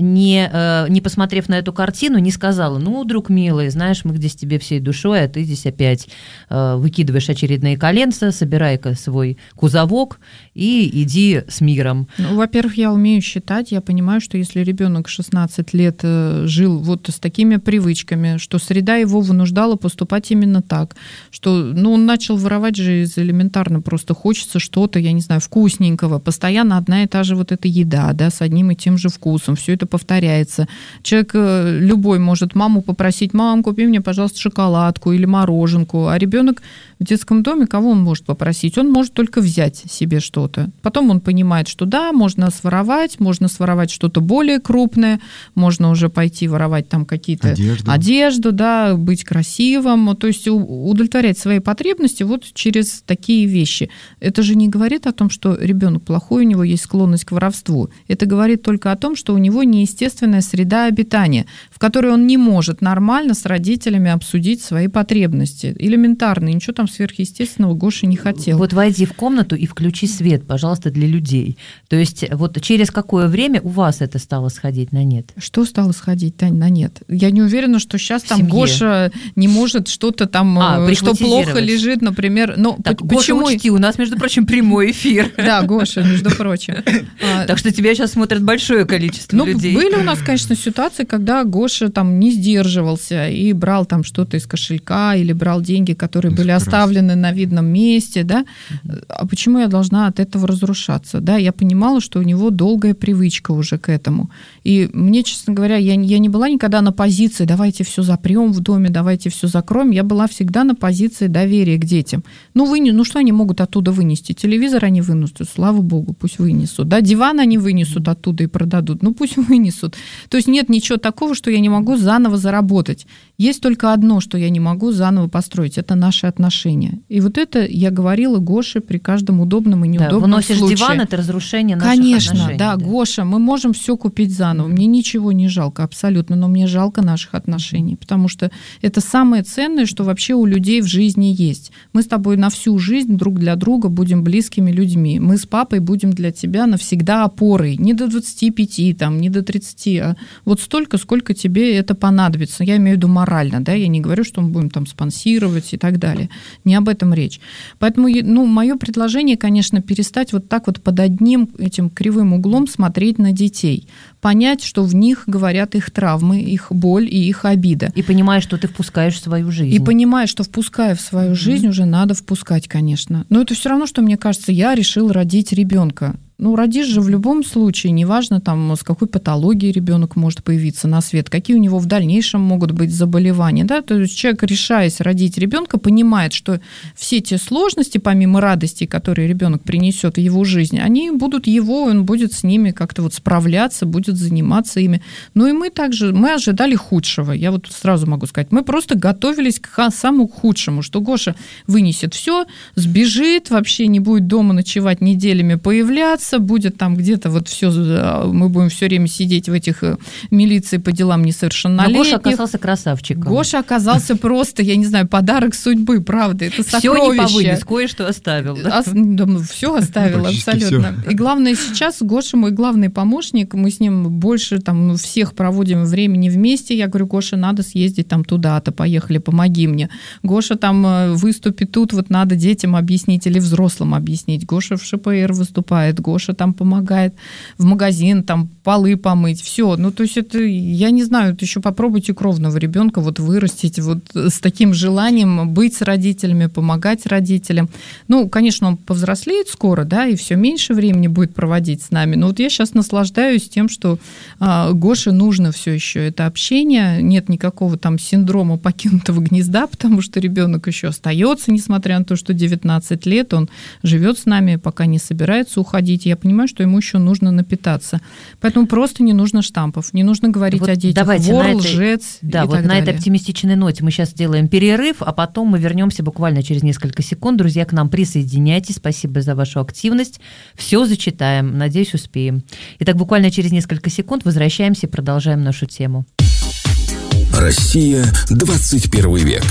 не посмотрев на эту картину, не сказала: ну, друг милый, знаешь, мы здесь тебе всей душой, а ты здесь опять выкидываешь очередные коленца, собирай-ка свой кузовок и иди с миром. Ну, во-первых, я умею считать, я понимаю, что если ребенок 16 лет жил вот с такими привычками, что среда его вынуждала поступать именно так, что, он начал воровать же из элементарно, просто хочется что-то, я не знаю, вкусненького, постоянно одна и та же вот эта еда, да, с одним и тем же вкусом, все это повторяется. Человек любой может маму попросить: мам, купи мне, пожалуйста, шоколадку или мороженку, а ребенок в детском доме, кого он может попросить? Он может только взять себе что-то. Потом он понимает, что да, можно своровать что-то более крупное, можно уже пойти воровать там какие-то одежду, да, быть красивым, то есть удовлетворять свои потребности вот через такие вещи. Это же не говорит о том, что ребенок плохой, у него есть склонность к воровству. Это говорит только о том, что у него неестественная среда обитания, в которой он не может нормально с родителями обсудить свои потребности. Элементарно, ничего там сверхъестественного Гоша не хотел. Вот войди в комнату и включи свет, пожалуйста, для людей. То есть вот через какое время у вас это стало сходить на нет? Что стало сходить, Тань, на нет? Я не уверена, что сейчас там Гоша не может что-то там, что плохо лежит, например. Но так, Гоша, учти, у нас, между прочим, прямой эфир. Да, Гоша, между прочим. Так что тебя сейчас смотрит большое количество людей. Были у нас, конечно, ситуации, когда Гоша там не сдерживался и брал там что-то из кошелька или брал деньги, которые были оставлены на видном месте, да. А почему я должна от этого разрушаться? Да, я понимала, что у него долгая привычка уже к этому. И мне, честно говоря, я не была никогда на позиции: давайте все запрем в доме, давайте все закроем. Я была всегда на позиции доверия к детям. Ну что они могут оттуда вынести? Телевизор они вынесут, слава богу, пусть вынесут. Да, диван они вынесут оттуда и продадут, пусть вынесут. То есть нет ничего такого, что я не могу заново заработать. Есть только одно, что я не могу заново построить, это наши отношения. И вот это я говорила Гоше при каждом удобном и неудобном случае. Выносишь диван, это разрушение наших отношений. Конечно, да, Гоша, мы можем все купить заново. Мне ничего не жалко, абсолютно, но мне жалко наших отношений, потому что это самое ценное, что вообще у людей в жизни есть. Мы с тобой на всю жизнь друг для друга будем близкими людьми. Мы с папой будем для тебя навсегда опорой. Не до 25, там, не до 30, а вот столько, сколько тебе это понадобится. Я имею в виду морально, да, я не говорю, что мы будем там спонсировать и так далее. Не об этом речь. Поэтому, мое предложение, конечно, перестать вот так вот под одним этим кривым углом смотреть на детей. Понять, что в них говорят их травмы, их боль и их обида. И понимаешь, что ты впускаешь в свою жизнь. И понимаешь, что впуская в свою жизнь, уже надо впускать, конечно. Но это все равно, что, мне кажется, я решил родить ребенка. Родишь же в любом случае, неважно, там, с какой патологией ребенок может появиться на свет, какие у него в дальнейшем могут быть заболевания. Да? То есть человек, решаясь родить ребенка, понимает, что все те сложности, помимо радостей, которые ребенок принесет в его жизнь, они будут его, он будет с ними как-то вот справляться, будет заниматься ими. И мы также, мы ожидали худшего. Я вот сразу могу сказать, мы просто готовились к самому худшему, что Гоша вынесет все, сбежит, вообще не будет дома ночевать неделями, появляться, будет там где-то вот все, мы будем все время сидеть в этих милиции по делам несовершеннолетних. Но Гоша оказался красавчиком. Гоша оказался просто, я не знаю, подарок судьбы, правда, это сокровище. Все не повынес, кое-что оставил. Да? Все оставил, абсолютно. Всё. И главное, сейчас Гоша мой главный помощник, мы с ним больше там всех проводим времени вместе. Я говорю: Гоша, надо съездить там туда-то, поехали, помоги мне. Гоша там выступит тут, вот надо детям объяснить или взрослым объяснить. Гоша в ШПР выступает, Гоша там помогает в магазин, там полы помыть, все. То есть это, я не знаю, еще попробуйте кровного ребенка вот вырастить вот с таким желанием быть с родителями, помогать родителям. Конечно, он повзрослеет скоро, да, и все меньше времени будет проводить с нами. Но вот я сейчас наслаждаюсь тем, что Гоше нужно все еще это общение, нет никакого там синдрома покинутого гнезда, потому что ребенок еще остается, несмотря на то, что 19 лет, он живет с нами, пока не собирается уходить. Я понимаю, что ему еще нужно напитаться. Поэтому просто не нужно штампов, не нужно говорить о детях. Вор, лжец и так далее. На этой оптимистичной ноте мы сейчас сделаем перерыв, а потом мы вернемся буквально через несколько секунд. Друзья, к нам присоединяйтесь. Спасибо за вашу активность. Все зачитаем. Надеюсь, успеем. Итак, буквально через несколько секунд возвращаемся и продолжаем нашу тему. Россия, 21 век.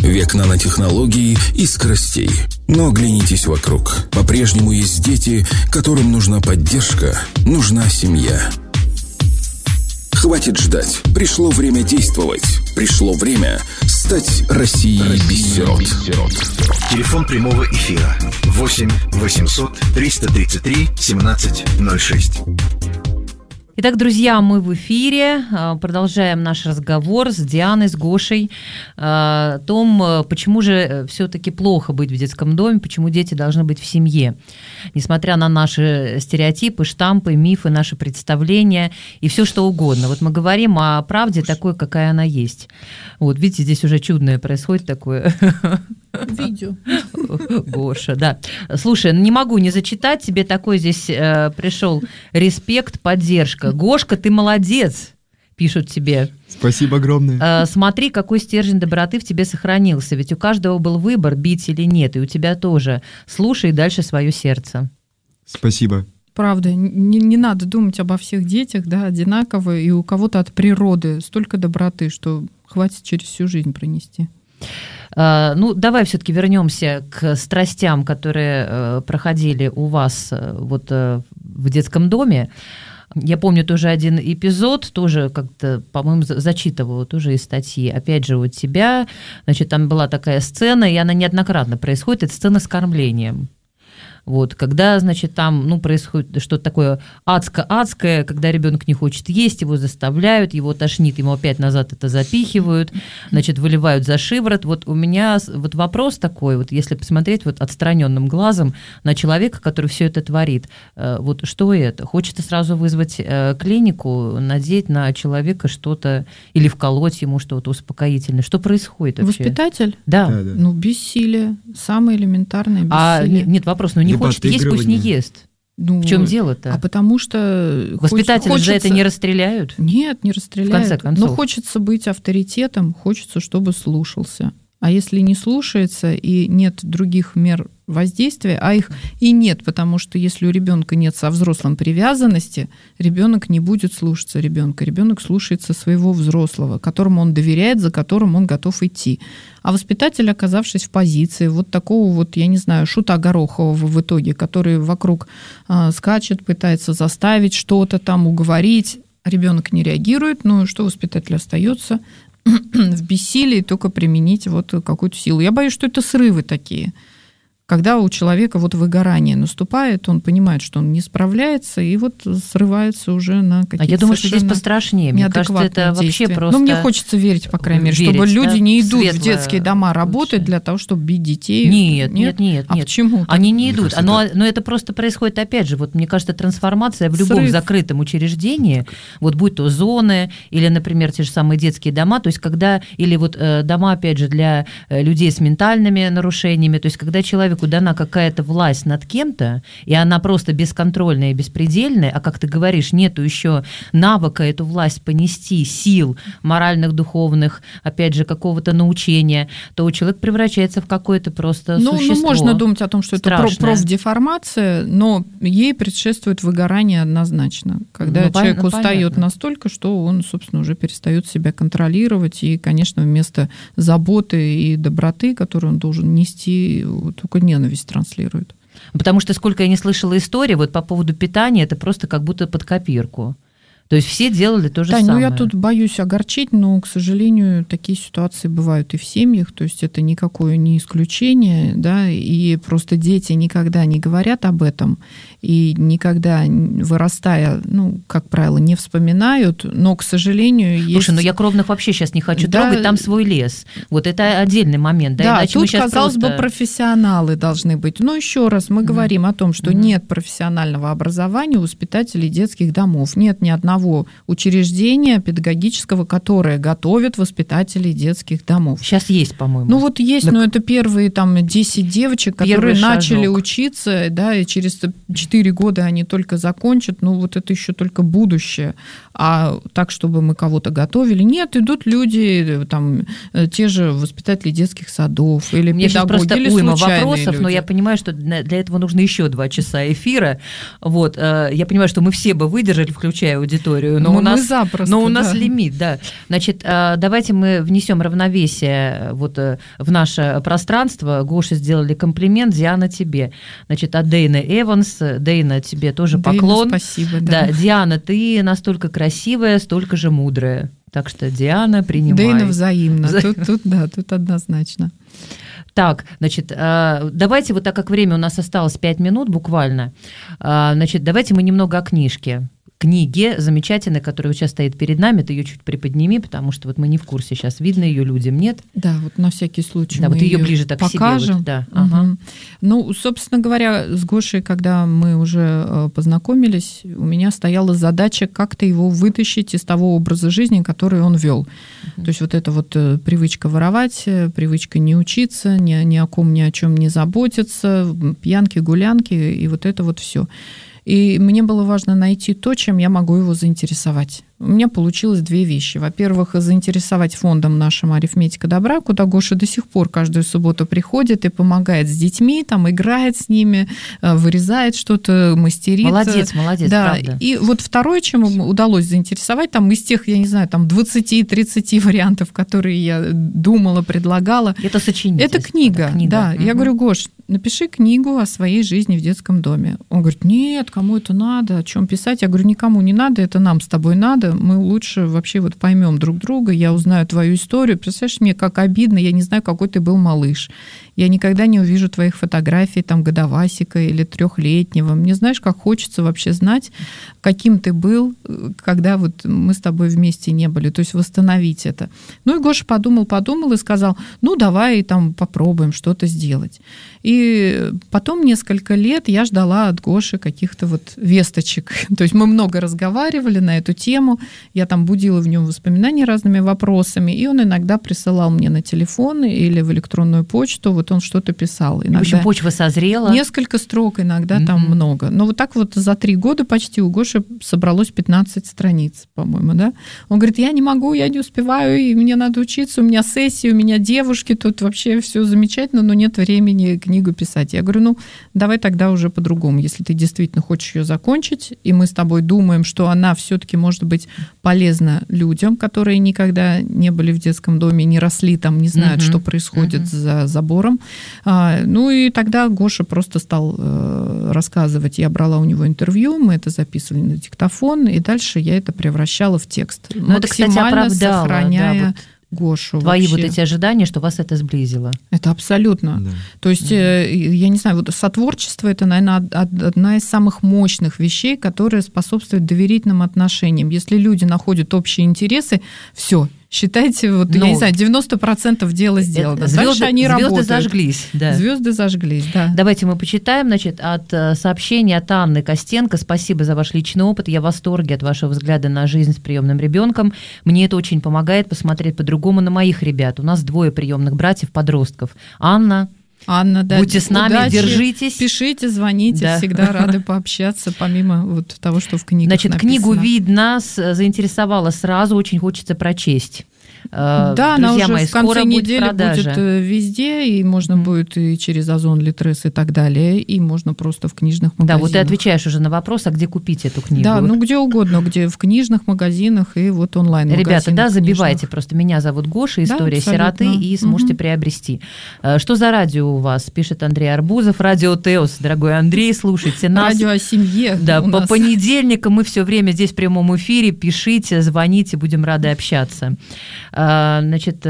Век нанотехнологий и скоростей. Но оглянитесь вокруг. По-прежнему есть дети, которым нужна поддержка, нужна семья. Хватит ждать. Пришло время действовать. Пришло время стать Россией без сирот. Телефон прямого эфира 8 800 333 1706. Итак, друзья, мы в эфире, продолжаем наш разговор с Дианой, с Гошей о том, почему же все-таки плохо быть в детском доме, почему дети должны быть в семье. Несмотря на наши стереотипы, штампы, мифы, наши представления и все что угодно. Вот мы говорим о правде такой, какая она есть. Вот, видите, здесь уже чудное происходит такое. Видео. Гоша, да. Слушай, не могу не зачитать, тебе такой здесь пришел респект, поддержка. Гошка, ты молодец, пишут тебе. Спасибо огромное. Смотри, какой стержень доброты в тебе сохранился, ведь у каждого был выбор, бить или нет, и у тебя тоже. Слушай дальше свое сердце. Спасибо. Правда, не надо думать обо всех детях, да, одинаково, и у кого-то от природы столько доброты, что хватит через всю жизнь пронести. Ну, давай все-таки вернемся к страстям, которые проходили у вас вот в детском доме. Я помню тоже один эпизод, тоже как-то, по-моему, зачитывала тоже из статьи. Опять же, у тебя, значит, там была такая сцена, и она неоднократно происходит, это сцена с кормлением. Вот, когда, значит, там, ну, происходит что-то такое адское, когда ребенок не хочет есть, его заставляют, его тошнит, ему опять назад это запихивают, значит, выливают за шиворот. Вот у меня вот вопрос такой, вот если посмотреть вот отстраненным глазом на человека, который все это творит, вот что это? Хочется сразу вызвать клинику, надеть на человека что-то или вколоть ему что-то успокоительное. Что происходит вообще? Воспитатель? Да. Ну, бессилие. Самое элементарное бессилие. Нет, вопрос, ну не хочет есть, пусть не ест. Ну, в чем дело-то? А потому что... Воспитатели за это не расстреляют? Нет, не расстреляют. В конце концов. Но хочется быть авторитетом, хочется, чтобы слушался. А если не слушается и нет других мер воздействия, а их и нет, потому что если у ребенка нет со взрослым привязанности, ребенок не будет слушаться ребенка. Ребенок слушается своего взрослого, которому он доверяет, за которым он готов идти. А воспитатель, оказавшись в позиции вот такого вот, я не знаю, шута горохового в итоге, который вокруг скачет, пытается заставить что-то там уговорить, ребенок не реагирует, ну что воспитатель остается? В бессилии только применить вот какую-то силу. Я боюсь, что это срывы такие. Когда у человека вот выгорание наступает, он понимает, что он не справляется, и вот срывается уже на какие-то. А я думаю, что здесь пострашнее. Мне кажется, это вообще просто. Ну, мне хочется верить, по крайней мере, чтобы люди не идут в детские дома работать для того, чтобы бить детей. Нет. А почему? Они не идут. Но это просто происходит, опять же, вот мне кажется, трансформация в любом закрытом учреждении, вот будь то зоны или, например, те же самые детские дома, то есть когда, или вот дома, опять же, для людей с ментальными нарушениями, то есть когда человеку дана какая-то власть над кем-то, и она просто бесконтрольная и беспредельная, а, как ты говоришь, нету еще навыка эту власть понести, сил моральных, духовных, опять же, какого-то научения, то человек превращается в какое-то просто существо. Ну, можно думать о том, что страшное. Это профдеформация, но ей предшествует выгорание однозначно. Когда человек устает настолько, что он, собственно, уже перестает себя контролировать, и, конечно, вместо заботы и доброты, которую он должен нести, только ненависть транслирует. Потому что сколько я не слышала истории вот по поводу питания, это просто как будто под копирку. То есть все делали то же самое. Ну я тут боюсь огорчить, но, к сожалению, такие ситуации бывают и в семьях, то есть это никакое не исключение, да, и просто дети никогда не говорят об этом, и никогда, вырастая, ну, как правило, не вспоминают, но, к сожалению, есть... Слушай, ну я кровных вообще сейчас не хочу трогать, там свой лес. Вот это отдельный момент. Да, иначе тут, казалось бы, профессионалы должны быть. Но еще раз мы говорим о том, что нет профессионального образования у воспитателей детских домов, нет ни одного учреждения педагогического, которое готовит воспитателей детских домов. Сейчас есть, по-моему. Ну вот есть, но это первые там 10 девочек, которые начали учиться, да, и через 4 года они только закончат, ну вот это еще только будущее. А так, чтобы мы кого-то готовили, нет, идут люди, там, те же воспитатели детских садов или мне педагоги, просто или уйма случайные вопросов, люди. Но я понимаю, что для этого нужно еще 2 часа эфира. Вот. Я понимаю, что мы все бы выдержали, включая аудиторию, историю, но у нас лимит, да. Значит, давайте мы внесем равновесие вот в наше пространство. Гоше сделали комплимент, Диана, тебе. Значит, от Дейна Эванс. Дейна, тебе тоже поклон. Спасибо, да. Диана, ты настолько красивая, столько же мудрая. Так что, Диана, принимай. Дейна взаимно. Тут однозначно. Так, значит, давайте вот так как время у нас осталось 5 минут буквально, значит, давайте мы немного о книге замечательной, которая сейчас стоит перед нами, ты ее чуть приподними, потому что вот мы не в курсе, сейчас видно ее людям, нет? Да, вот на всякий случай да, мы вот ее ближе так покажем. К себе. Вот, да. Угу. Ну, собственно говоря, с Гошей, когда мы уже познакомились, у меня стояла задача как-то его вытащить из того образа жизни, который он вел. То есть вот эта вот привычка воровать, привычка не учиться, ни о ком, ни о чем не заботиться, пьянки, гулянки, и вот это вот все. И мне было важно найти то, чем я могу его заинтересовать. У меня получилось 2 вещи. Во-первых, заинтересовать фондом нашим «Арифметика добра», куда Гоша до сих пор каждую субботу приходит и помогает с детьми, там играет с ними, вырезает что-то, мастерит. Молодец, да. Правда. И вот второе, чем ему удалось заинтересовать, там из тех, я не знаю, там 20-30 вариантов, которые я думала, предлагала. Это сочинительство. Это книга. Да. Угу. Я говорю: Гош, напиши книгу о своей жизни в детском доме. Он говорит: нет, кому это надо, о чем писать? Я говорю: никому не надо, это нам с тобой надо. Мы лучше вообще вот поймем друг друга, я узнаю твою историю. Представляешь, мне как обидно, я не знаю, какой ты был малыш. Я никогда не увижу твоих фотографий, там, годовасика или 3-летнего. Мне, знаешь, как хочется вообще знать, каким ты был, когда вот мы с тобой вместе не были, то есть восстановить это. Ну и Гоша подумал и сказал: ну, давай там попробуем что-то сделать. И потом несколько лет я ждала от Гоши каких-то вот весточек. То есть мы много разговаривали на эту тему, я там будила в нем воспоминания разными вопросами, и он иногда присылал мне на телефон или в электронную почту, вот он что-то писал. Иногда в общем, почва созрела. Несколько строк, иногда там много. Но вот так вот за 3 года почти у Гоши собралось 15 страниц, по-моему, да? Он говорит: я не могу, я не успеваю, и мне надо учиться, у меня сессии, у меня девушки, тут вообще все замечательно, но нет времени книгу писать. Я говорю: ну, давай тогда уже по-другому. Если ты действительно хочешь ее закончить, и мы с тобой думаем, что она все-таки может быть полезна людям, которые никогда не были в детском доме, не росли там, не знают, что происходит за забором. Ну и тогда Гоша просто стал рассказывать. Я брала у него интервью, мы это записывали на диктофон, и дальше я это превращала в текст. Но это, кстати, оправдало, сохраняя... Да, вот. Гошу. Твои вообще. вот эти ожидания, что вас это сблизило. Это абсолютно. Да. То есть, я не знаю, вот сотворчество – это, наверное, одна из самых мощных вещей, которая способствует доверительным отношениям. Если люди находят общие интересы, все. Считайте, вот, я не знаю, 90% дела сделано. Звезды, они работают. Зажглись. Да. Звезды зажглись, да. Давайте мы почитаем, значит, от сообщения от Анны Костенко. Спасибо за ваш личный опыт. Я в восторге от вашего взгляда на жизнь с приемным ребенком. Мне это очень помогает посмотреть по-другому на моих ребят. У нас 2 приемных братьев-подростков. Анна, да, будьте с нами, удачи, держитесь. Пишите, звоните, да. Всегда рады пообщаться, помимо вот того, что в книгах написано. Значит, книгу «Видно» заинтересовала сразу, очень хочется прочесть. Да, друзья она уже мои, в конце недели будет везде, и можно будет и через Озон, Литрес и так далее, и можно просто в книжных магазинах. Да, вот ты отвечаешь уже на вопрос, а где купить эту книгу? Да, ну где угодно, где в книжных магазинах и вот онлайн-магазинах. Ребята, да, забивайте просто. Меня зовут Гоша, «История сироты», и сможете приобрести. Что за радио у вас? Пишет Андрей Арбузов. Радио Теос, дорогой Андрей, слушайте нас. Радио о семье. Да, по понедельникам мы все время здесь в прямом эфире. Пишите, звоните, будем рады общаться. Значит,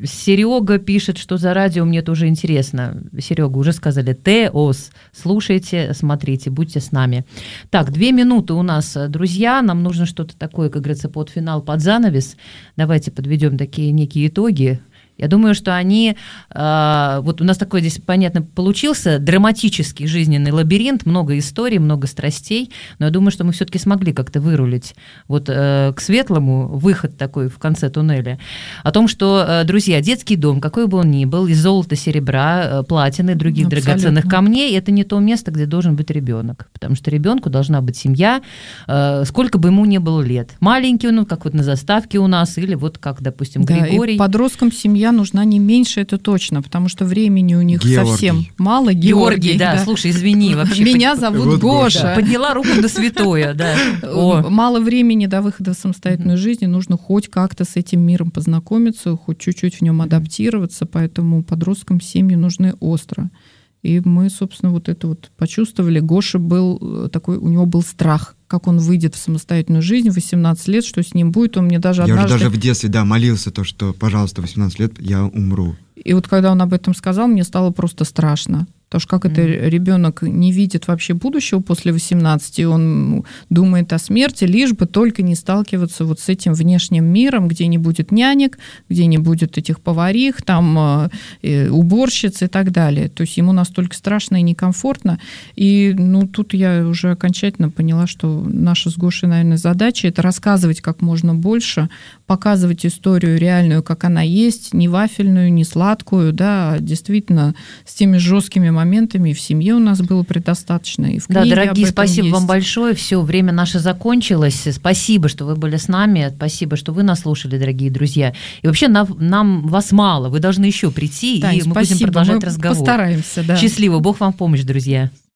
Серега пишет, что за радио, мне тоже интересно. Серега, уже сказали, ТОС. Слушайте, смотрите, будьте с нами. Так, 2 минуты у нас, друзья. Нам нужно что-то такое, как говорится, под финал, под занавес. Давайте подведем такие некие итоги. Я думаю, что они... Вот у нас такой здесь, понятно, получился драматический жизненный лабиринт, много историй, много страстей, но я думаю, что мы все-таки смогли как-то вырулить вот к светлому, выход такой в конце туннеля. О том, что, друзья, детский дом, какой бы он ни был, из золота, серебра, платины, других драгоценных камней, это не то место, где должен быть ребенок, потому что ребенку должна быть семья, сколько бы ему ни было лет. Маленький он, как вот на заставке у нас, или вот как, допустим, Григорий. И подросткам семья друзья нужна не меньше, это точно, потому что времени у них Георгий. совсем мало. Георгий, да, слушай, извини вообще. Меня зовут Вот Гоша. Подняла руку на святое, да. Мало времени до выхода в самостоятельную жизнь, и нужно хоть как-то с этим миром познакомиться, хоть чуть-чуть в нем адаптироваться, поэтому подросткам семьи нужны остро. И мы, собственно, вот это вот почувствовали. Гоша был такой, у него был страх, как он выйдет в самостоятельную жизнь в 18 лет, что с ним будет. Он мне даже Я однажды... уже даже в детстве, да, молился, то, что, пожалуйста, 18 лет я умру. И вот когда он об этом сказал, мне стало просто страшно. Потому что как это ребенок не видит вообще будущего после 18, он думает о смерти, лишь бы только не сталкиваться вот с этим внешним миром, где не будет нянек, где не будет этих поварих, там уборщиц и так далее. То есть ему настолько страшно и некомфортно. И тут я уже окончательно поняла, что наша с Гошей, наверное, задача — это рассказывать как можно больше, показывать историю реальную, как она есть, не вафельную, не сладкую, да, а действительно с теми жесткими моментами. И в семье у нас было предостаточно, и в книге. Да, дорогие, об этом спасибо есть. вам большое. Все, время наше закончилось. Спасибо, что вы были с нами. Спасибо, что вы нас слушали, дорогие друзья. И вообще нам вас мало. Вы должны еще прийти, Тань, и мы спасибо. будем продолжать Мы разговор. постараемся, да. Счастливо. Бог вам в помощь, друзья.